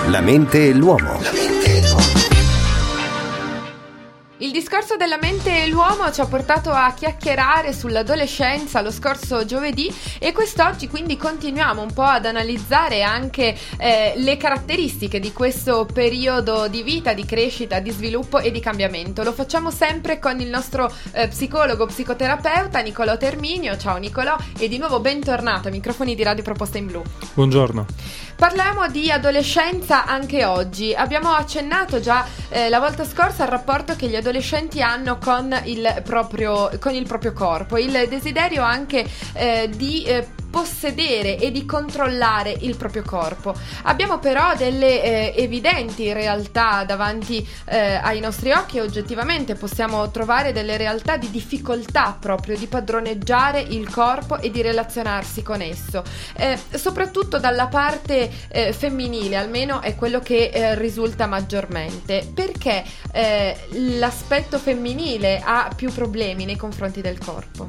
La mente e l'uomo. Il discorso della mente e l'uomo ci ha portato a chiacchierare sull'adolescenza lo scorso giovedì e quest'oggi quindi continuiamo un po' ad analizzare anche le caratteristiche di questo periodo di vita, di crescita, di sviluppo e di cambiamento. Lo facciamo sempre con il nostro psicoterapeuta Nicolò Terminio. Ciao Nicolò e di nuovo bentornato ai microfoni di Radio Proposta in Blu. Buongiorno. Parliamo di adolescenza anche oggi. Abbiamo accennato già la volta scorsa al rapporto che gli adolescenti hanno con il proprio corpo, il desiderio anche di possedere e di controllare il proprio corpo. Abbiamo però delle evidenti realtà davanti ai nostri occhi e oggettivamente possiamo trovare delle realtà di difficoltà proprio di padroneggiare il corpo e di relazionarsi con esso, soprattutto dalla parte femminile, almeno è quello che risulta maggiormente. Perché l'aspetto femminile ha più problemi nei confronti del corpo?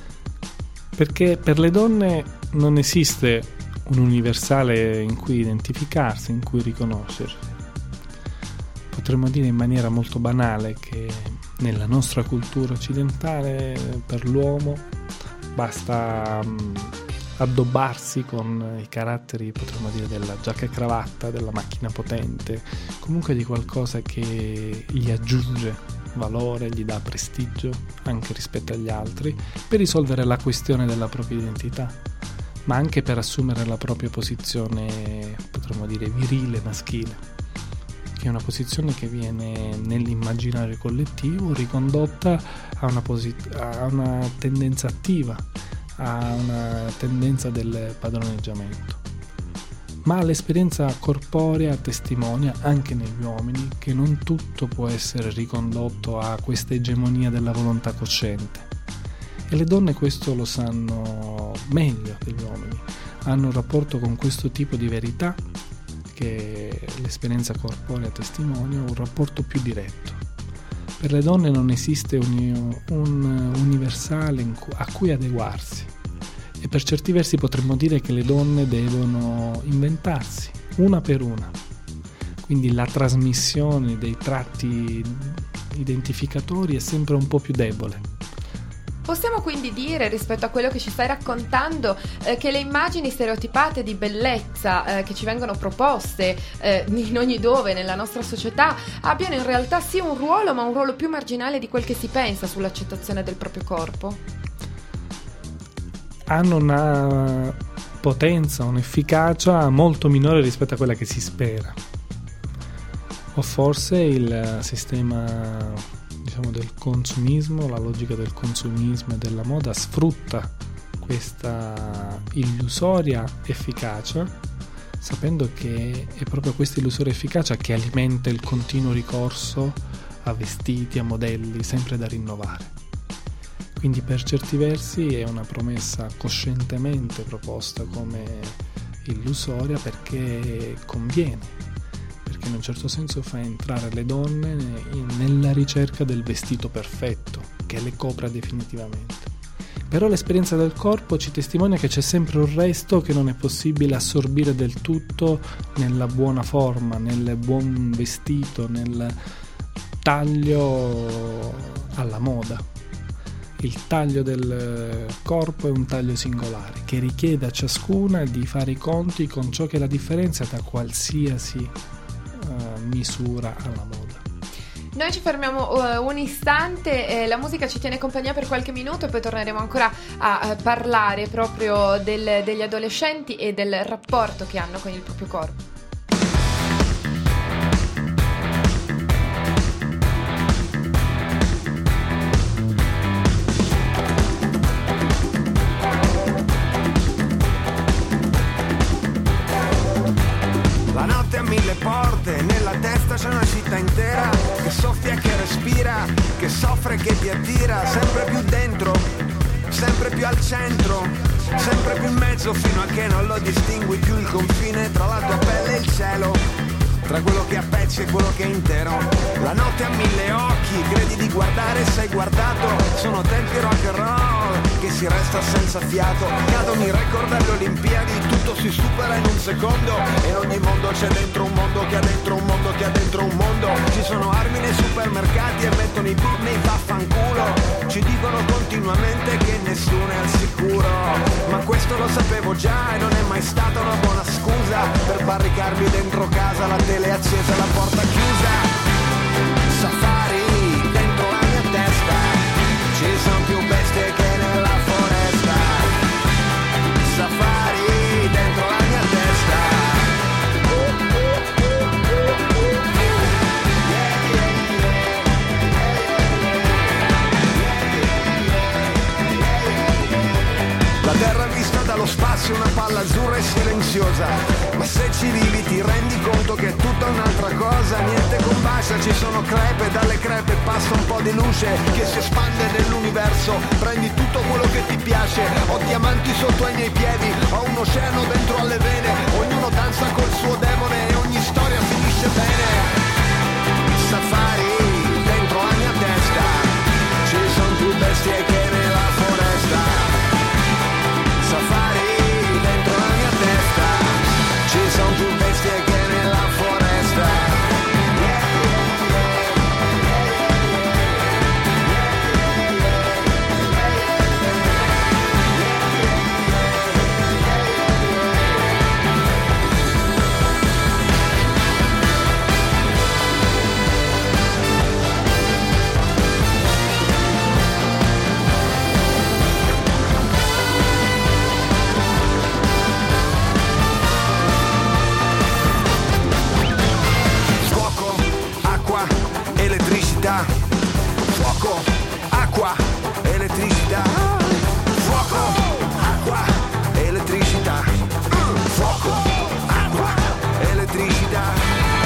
Perché per le donne non esiste un universale in cui identificarsi, in cui riconoscersi. Potremmo dire in maniera molto banale che nella nostra cultura occidentale per l'uomo basta addobbarsi con i caratteri, potremmo dire, della giacca e cravatta, della macchina potente, comunque di qualcosa che gli aggiunge valore, gli dà prestigio anche rispetto agli altri, per risolvere la questione della propria identità, ma anche per assumere la propria posizione, potremmo dire, virile, maschile, che è una posizione che viene nell'immaginario collettivo ricondotta a una tendenza attiva, a una tendenza del padroneggiamento. Ma l'esperienza corporea testimonia anche negli uomini che non tutto può essere ricondotto a questa egemonia della volontà cosciente. E le donne questo lo sanno meglio degli uomini. Hanno un rapporto con questo tipo di verità che l'esperienza corporea testimonia, un rapporto più diretto. Per le donne non esiste un universale a cui adeguarsi. E per certi versi potremmo dire che le donne devono inventarsi, una per una. Quindi la trasmissione dei tratti identificatori è sempre un po' più debole. Possiamo quindi dire, rispetto a quello che ci stai raccontando, che le immagini stereotipate di bellezza che ci vengono proposte in ogni dove nella nostra società abbiano in realtà sì un ruolo, ma un ruolo più marginale di quel che si pensa sull'accettazione del proprio corpo? Hanno una potenza, un'efficacia molto minore rispetto a quella che si spera. O forse il sistema, diciamo, del consumismo, la logica del consumismo e della moda sfrutta questa illusoria efficacia, sapendo che è proprio questa illusoria efficacia che alimenta il continuo ricorso a vestiti, a modelli, sempre da rinnovare. Quindi per certi versi è una promessa coscientemente proposta come illusoria perché conviene, perché in un certo senso fa entrare le donne nella ricerca del vestito perfetto che le copra definitivamente. Però l'esperienza del corpo ci testimonia che c'è sempre un resto che non è possibile assorbire del tutto nella buona forma, nel buon vestito, nel taglio alla moda. Il taglio del corpo è un taglio singolare che richiede a ciascuna di fare i conti con ciò che è la differenza tra qualsiasi misura alla moda. Noi ci fermiamo un istante, la musica ci tiene compagnia per qualche minuto e poi torneremo ancora a parlare proprio degli adolescenti e del rapporto che hanno con il proprio corpo. Mille porte, nella testa c'è una città intera che soffia, che respira, che soffre, che ti attira, sempre più dentro, sempre più al centro, sempre più in mezzo fino a che non lo distingui più il confine tra la tua pelle e il cielo, tra quello che è a pezzi e quello che è intero. La notte ha mille occhi, credi di guardare e sei guardato. Sono tempi rock and roll che si resta senza fiato. Cadono i record alle Olimpiadi, tutto si supera in un secondo. E in ogni mondo c'è dentro un mondo che ha dentro un mondo che ha dentro un mondo. Ci sono armi nei supermercati e mettono i beat nei vaffanculo. Ci dicono continuamente che nessuno è al sicuro, ma questo lo sapevo già e non è mai stata una buona scusa per barricarmi dentro casa, la tele accesa, la porta chiusa. Safari dentro la mia testa, ci sono più bestie che nella foresta. Safari dentro la mia testa. La terra vista dallo spazio è una palla azzurra e silenziosa, ma se ci vivi ti rendi conto che è tutta un'altra cosa. Niente combacia, ci sono crepe, dalle crepe passa un po' di luce che si espande nell'universo. Prendi tutto quello che ti piace, ho diamanti sotto ai miei piedi, ho un oceano dentro alle vene, ognuno danza col suo demone e ogni storia finisce bene. Safari dentro la mia testa, ci sono più bestie che nella foresta. Safari dentro la mia testa, ci sono più bestie che nella foresta. Fuoco, acqua, elettricità. Fuoco, acqua, elettricità. Fuoco, acqua, elettricità.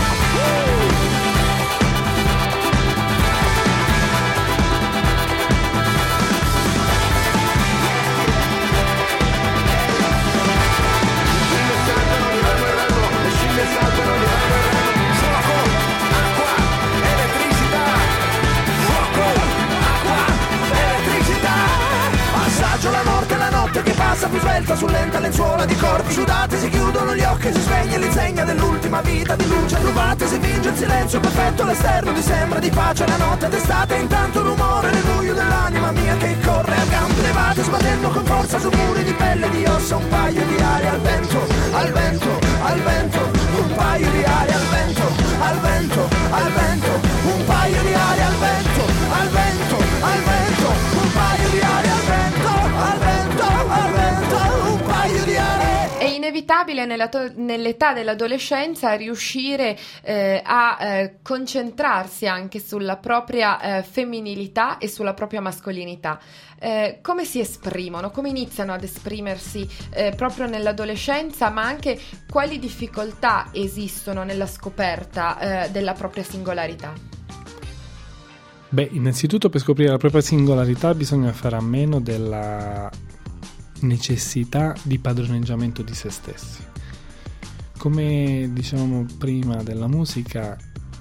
La morte, la notte che passa più svelta su lenta lenzuola di corpi sudati, si chiudono gli occhi, si spegne l'insegna dell'ultima vita di luce rubate, si finge il silenzio perfetto, l'esterno ti sembra di pace, la notte d'estate, intanto rumore nel buio dell'anima mia che corre a gambe levate, sbattendo con forza su muri di pelle di ossa, un paio di aria al vento, al vento, al vento, un paio di aria al vento, al vento, al vento, un paio di aria al vento, al vento, al vento, un paio di aria al vento, al vento, al vento, un paio di aria. È inevitabile nell'età dell'adolescenza riuscire a concentrarsi anche sulla propria femminilità e sulla propria mascolinità. Come si esprimono, come iniziano ad esprimersi proprio nell'adolescenza, ma anche quali difficoltà esistono nella scoperta della propria singolarità? Beh, innanzitutto per scoprire la propria singolarità bisogna fare a meno della necessità di padroneggiamento di se stessi. Come dicevamo prima della musica,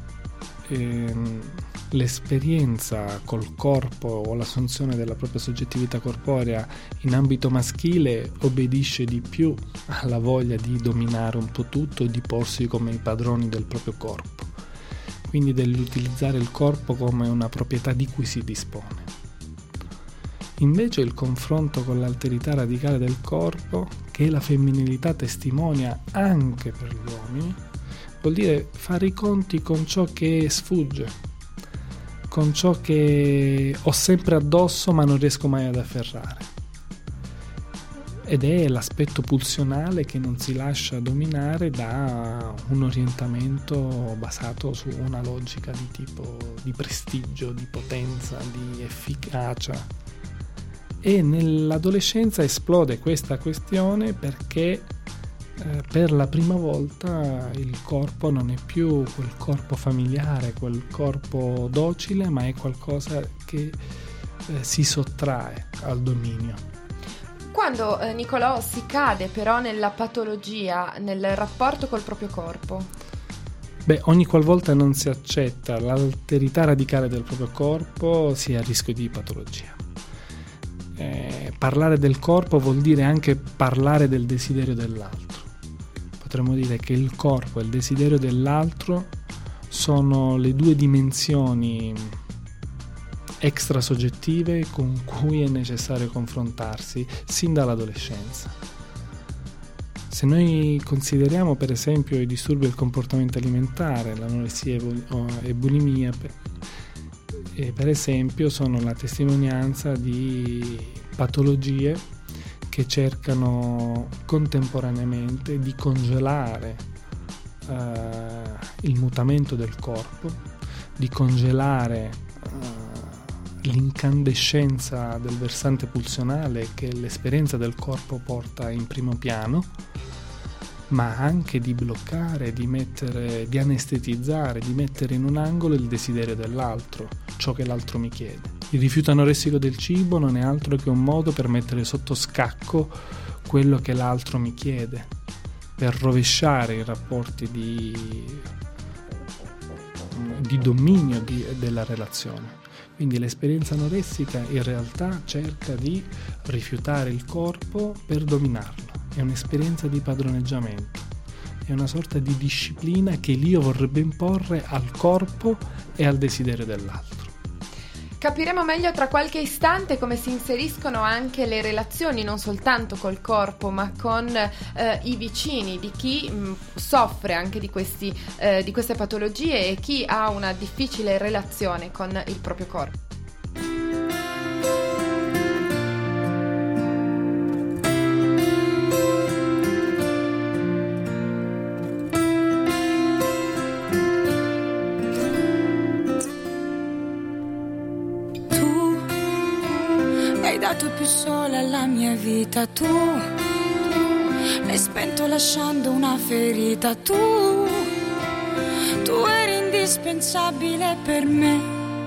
l'esperienza col corpo o l'assunzione della propria soggettività corporea in ambito maschile obbedisce di più alla voglia di dominare un po' tutto e di porsi come i padroni del proprio corpo, quindi dell'utilizzare il corpo come una proprietà di cui si dispone. Invece il confronto con l'alterità radicale del corpo, che la femminilità testimonia anche per gli uomini, vuol dire fare i conti con ciò che sfugge, con ciò che ho sempre addosso ma non riesco mai ad afferrare. Ed è l'aspetto pulsionale che non si lascia dominare da un orientamento basato su una logica di tipo di prestigio, di potenza, di efficacia. E nell'adolescenza esplode questa questione perché per la prima volta il corpo non è più quel corpo familiare, quel corpo docile, ma è qualcosa che si sottrae al dominio. Quando, Nicolò, si cade però nella patologia, nel rapporto col proprio corpo? Ogni qualvolta non si accetta l'alterità radicale del proprio corpo si è a rischio di patologia. Parlare del corpo vuol dire anche parlare del desiderio dell'altro. Potremmo dire che il corpo e il desiderio dell'altro sono le due dimensioni extrasoggettive con cui è necessario confrontarsi sin dall'adolescenza. Se noi consideriamo per esempio i disturbi del comportamento alimentare, l'anoressia e bulimia, per esempio, sono la testimonianza di patologie che cercano contemporaneamente di congelare il mutamento del corpo, di congelare l'incandescenza del versante pulsionale che l'esperienza del corpo porta in primo piano, ma anche di bloccare, di anestetizzare, di mettere in un angolo il desiderio dell'altro, ciò che l'altro mi chiede. Il rifiuto anoressico del cibo non è altro che un modo per mettere sotto scacco quello che l'altro mi chiede, per rovesciare i rapporti di dominio della relazione. Quindi l'esperienza anoressica in realtà cerca di rifiutare il corpo per dominarlo. È un'esperienza di padroneggiamento, è una sorta di disciplina che l'io vorrebbe imporre al corpo e al desiderio dell'altro. Capiremo meglio tra qualche istante come si inseriscono anche le relazioni non soltanto col corpo ma con i vicini di chi soffre anche di queste patologie e chi ha una difficile relazione con il proprio corpo. Dato più sole alla mia vita, tu l'hai spento lasciando una ferita, tu eri indispensabile per me.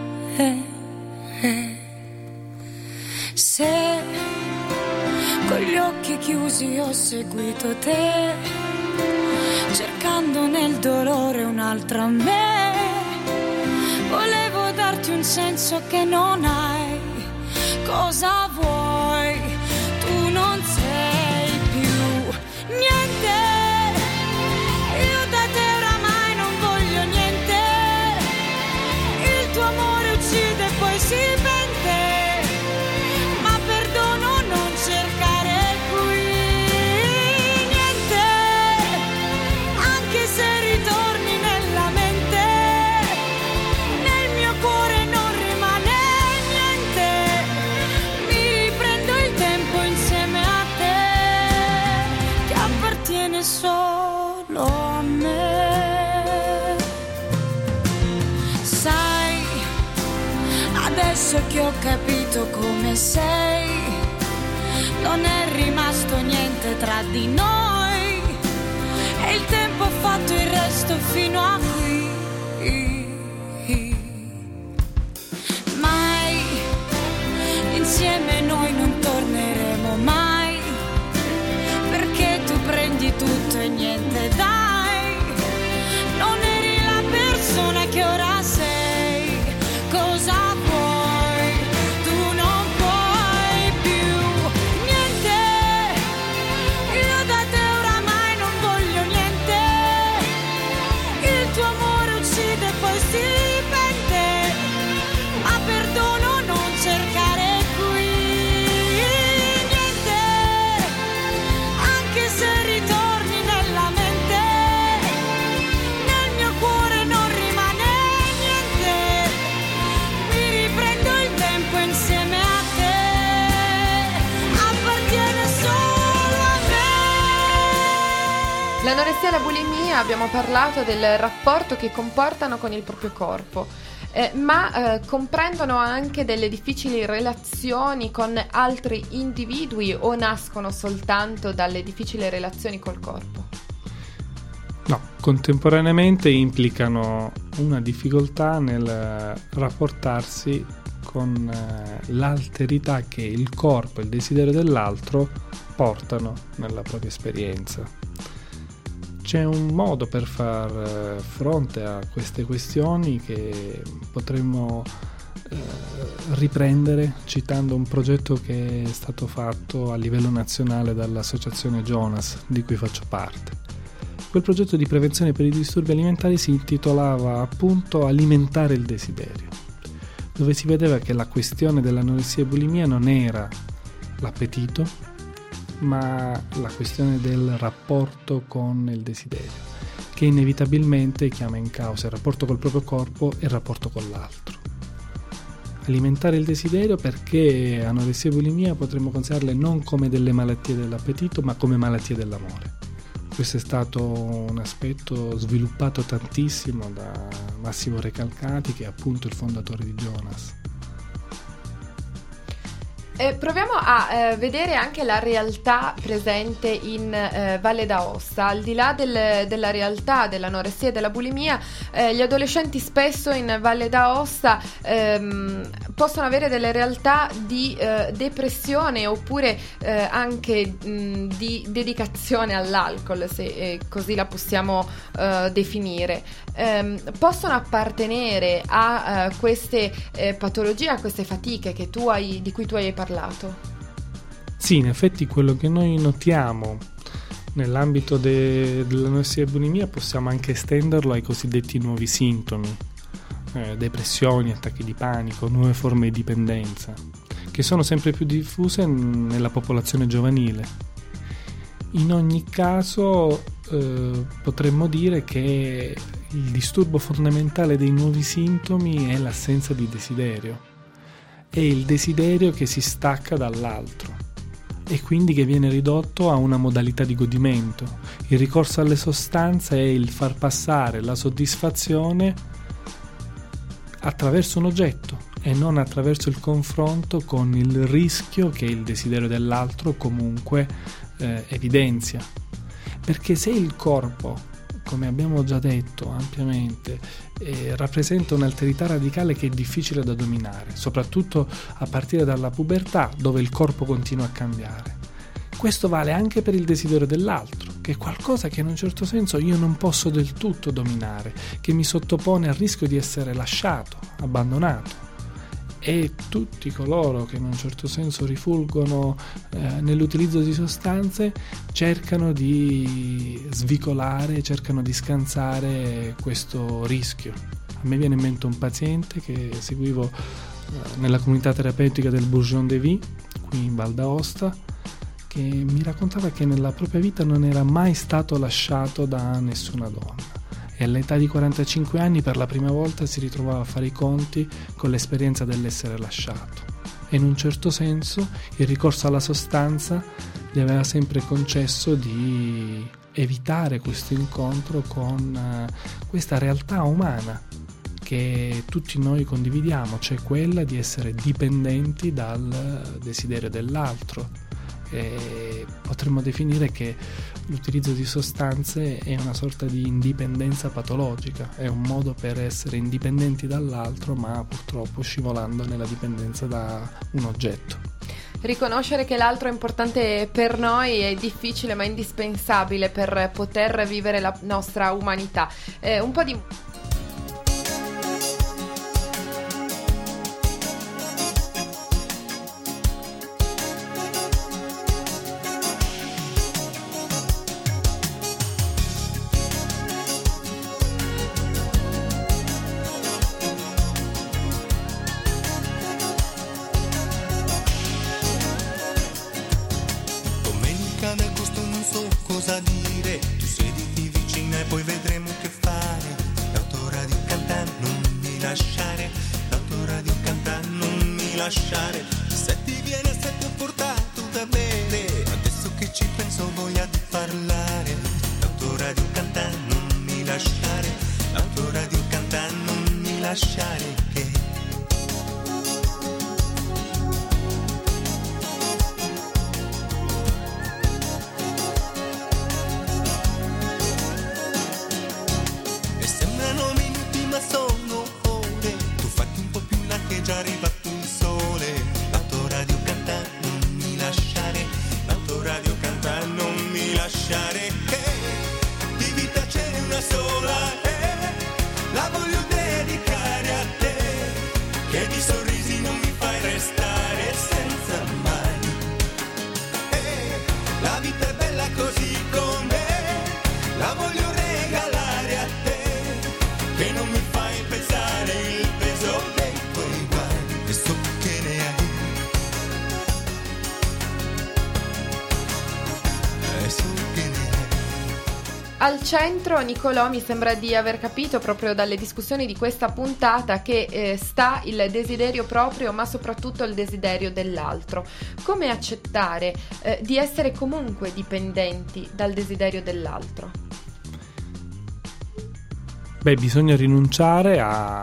Se con gli occhi chiusi ho seguito te, cercando nel dolore un'altra me, volevo darti un senso che non hai. Cosa vuoi? Tu non sei più niente. Io da te oramai non voglio niente. Il tuo amore uccide e poi si pente. Ma perdono non cercare qui niente. Anche se ritorni nella mente, nel mio cuore non rimane niente. Solo a me. Sai, adesso che ho capito come sei, non è rimasto niente tra di noi e il tempo ha fatto il resto fino a qui. Mai insieme noi non torneremo mai, perché tu prendi tutto e niente dai. Non eri la persona che ora sei. Cosa vuoi? Tu non puoi più niente. Io da te oramai non voglio niente. Il tuo amore uccide e poi si pente. Ma perdono non cercare qui niente. Anche se ritorni nella mente, nel mio cuore non rimane niente. Mi riprendo il tempo insieme a te, appartiene solo a me. L'anoressia e la bulimia, abbiamo parlato del rapporto che comportano con il proprio corpo. Ma comprendono anche delle difficili relazioni con altri individui o nascono soltanto dalle difficili relazioni col corpo? No, contemporaneamente implicano una difficoltà nel rapportarsi con l'alterità che il corpo e il desiderio dell'altro portano nella propria esperienza. c'è un modo per far fronte a queste questioni che potremmo riprendere citando un progetto che è stato fatto a livello nazionale dall'associazione Jonas, di cui faccio parte. Quel progetto di prevenzione per i disturbi alimentari si intitolava appunto Alimentare il desiderio, dove si vedeva che la questione dell'anoressia e bulimia non era l'appetito, ma la questione del rapporto con il desiderio, che inevitabilmente chiama in causa il rapporto col proprio corpo e il rapporto con l'altro. Alimentare il desiderio perché anoressia e bulimia potremmo considerarle non come delle malattie dell'appetito, ma come malattie dell'amore. Questo è stato un aspetto sviluppato tantissimo da Massimo Recalcati, che è appunto il fondatore di Jonas. Proviamo a vedere anche la realtà presente in Valle d'Aosta. Al di là della realtà dell'anoressia e della bulimia, gli adolescenti spesso in Valle d'Aosta possono avere delle realtà di depressione oppure anche di dedicazione all'alcol, se così la possiamo definire. Possono appartenere a queste patologie, a queste fatiche di cui tu hai parlato? Sì, in effetti quello che noi notiamo nell'ambito dell'anoressia e bulimia possiamo anche estenderlo ai cosiddetti nuovi sintomi, depressioni, attacchi di panico, nuove forme di dipendenza, che sono sempre più diffuse nella popolazione giovanile. In ogni caso potremmo dire che il disturbo fondamentale dei nuovi sintomi è l'assenza di desiderio. È il desiderio che si stacca dall'altro e quindi che viene ridotto a una modalità di godimento. Il ricorso alle sostanze è il far passare la soddisfazione attraverso un oggetto e non attraverso il confronto con il rischio che il desiderio dell'altro comunque evidenzia. Perché se il corpo, come abbiamo già detto ampiamente, rappresenta un'alterità radicale che è difficile da dominare, soprattutto a partire dalla pubertà, dove il corpo continua a cambiare. Questo vale anche per il desiderio dell'altro, che è qualcosa che in un certo senso io non posso del tutto dominare, che mi sottopone al rischio di essere lasciato, abbandonato. E tutti coloro che in un certo senso rifulgono nell'utilizzo di sostanze cercano di svicolare, cercano di scansare questo rischio. A me viene in mente un paziente che seguivo nella comunità terapeutica del Bourgeon de Vie, qui in Val d'Aosta, che mi raccontava che nella propria vita non era mai stato lasciato da nessuna donna. E all'età di 45 anni per la prima volta si ritrovava a fare i conti con l'esperienza dell'essere lasciato. E in un certo senso il ricorso alla sostanza gli aveva sempre concesso di evitare questo incontro con questa realtà umana che tutti noi condividiamo, cioè quella di essere dipendenti dal desiderio dell'altro. E potremmo definire che l'utilizzo di sostanze è una sorta di indipendenza patologica, è un modo per essere indipendenti dall'altro, ma purtroppo scivolando nella dipendenza da un oggetto. Riconoscere che l'altro è importante per noi è difficile ma indispensabile per poter vivere la nostra umanità. Un po' di L'autoradio canta non mi lasciare, che vivi Al centro, Nicolò, mi sembra di aver capito proprio dalle discussioni di questa puntata che sta il desiderio proprio, ma soprattutto il desiderio dell'altro. Come accettare di essere comunque dipendenti dal desiderio dell'altro? Beh, bisogna rinunciare ad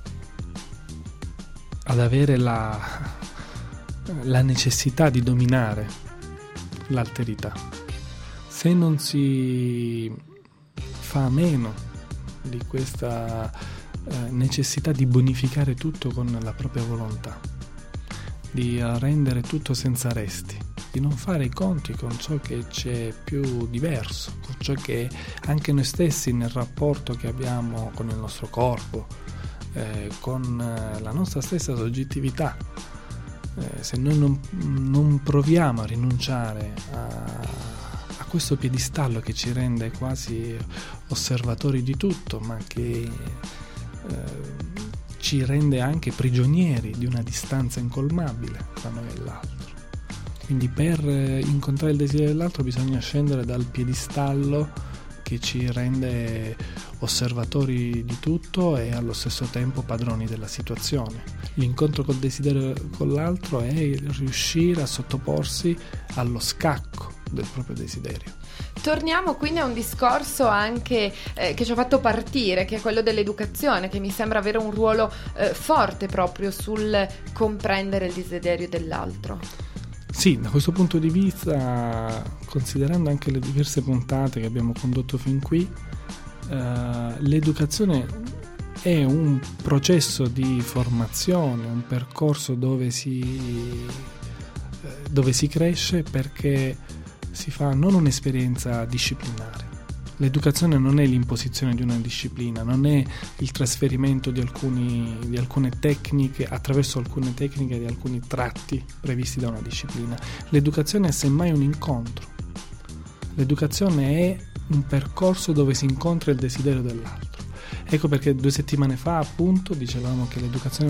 avere la necessità di dominare l'alterità. Se non si fa a meno di questa necessità di bonificare tutto con la propria volontà, di rendere tutto senza resti, di non fare i conti con ciò che c'è più diverso, con ciò che anche noi stessi nel rapporto che abbiamo con il nostro corpo, con la nostra stessa soggettività. Se noi non proviamo a rinunciare a questo piedistallo che ci rende quasi osservatori di tutto, ma che ci rende anche prigionieri di una distanza incolmabile tra noi e l'altro. Quindi per incontrare il desiderio dell'altro bisogna scendere dal piedistallo che ci rende osservatori di tutto e allo stesso tempo padroni della situazione. L'incontro col desiderio con l'altro è riuscire a sottoporsi allo scacco del proprio desiderio. Torniamo quindi a un discorso anche che ci ha fatto partire, che è quello dell'educazione, che mi sembra avere un ruolo forte proprio sul comprendere il desiderio dell'altro. Sì, da questo punto di vista, considerando anche le diverse puntate che abbiamo condotto fin qui, l'educazione è un processo di formazione, un percorso dove si cresce, perché si fa non un'esperienza disciplinare. L'educazione non è l'imposizione di una disciplina, non è il trasferimento di alcune tecniche, attraverso alcune tecniche di alcuni tratti previsti da una disciplina. L'educazione è semmai un incontro. L'educazione è un percorso dove si incontra il desiderio dell'altro. Ecco perché 2 settimane fa, appunto, dicevamo che l'educazione